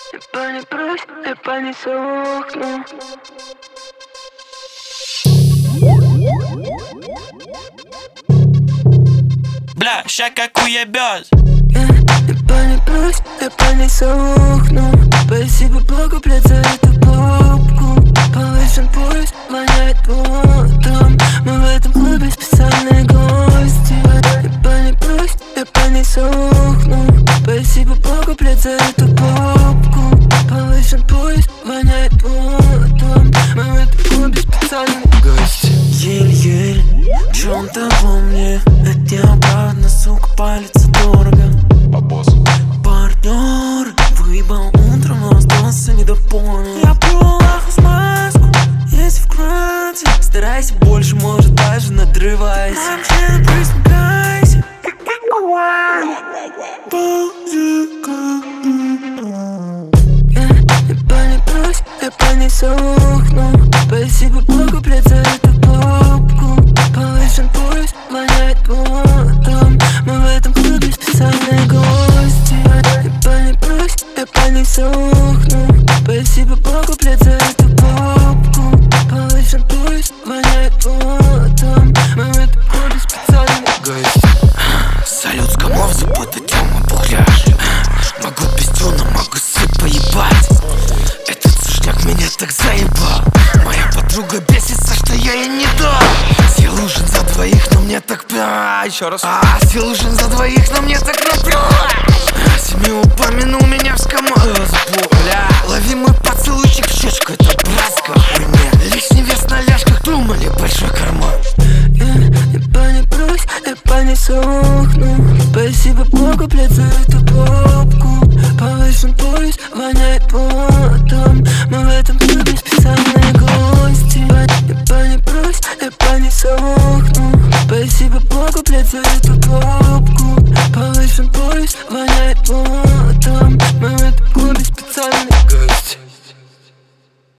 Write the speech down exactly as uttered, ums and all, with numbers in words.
Я понесусь, я понесу в окно. Бля, ща как уебёт. Я, я понесусь, я понесу в окно. Спасибо Богу, блядь, за эту попку. Повышен пульс, воняет потом. Мы в этом клубе специальные гости. Я понесусь, я понесу в окно. Спасибо Богу, блядь, за эту попку. Повышен пульс, воняет потом. Мы в этом клубе специальные гости. Еле-еле, чё он там во мне? Это обратно, сука, палится дорого. Партнер выебал утром, остался недопонял. Я пью нахуй смазку, есть в кранте. Старайся больше, может даже надрывайся. Вообще присмыкайся, Я, я понесусь, я понесу в окно. Спасибо Богу, блядь, за эту попку. Повышен пульс, воняет потом. Мы в этом клубе специальные гости. Я понесусь, я понесу в окно. Спасибо Богу, блядь, за эту попку. Повышен пульс, воняет потом. Мы в этом клубе специальные гости. салют, с комов забота, тема пухляш. Могу пиздюна, могу сыт поебать. Этот сушняк меня так заебал. Моя подруга бесится, что я ей не дам. Съел ужин за двоих, но мне так пя. Еще раз. А, съел ужин за двоих, но мне так напря. Семью упомянул меня в скамаз. Бля, лови мой поцелуйчик в щечку, это братская хуйня. Лишний вес на ляжках, думали, большой карман. Я, я понесусь, я понесу в окно. Спасибо Богу, блядь, за эту попку. Повышен пульс, воняет потом. Мы в этом клубе специальные гости. Я понесусь, я понесу в окно. Спасибо Богу, блядь, за эту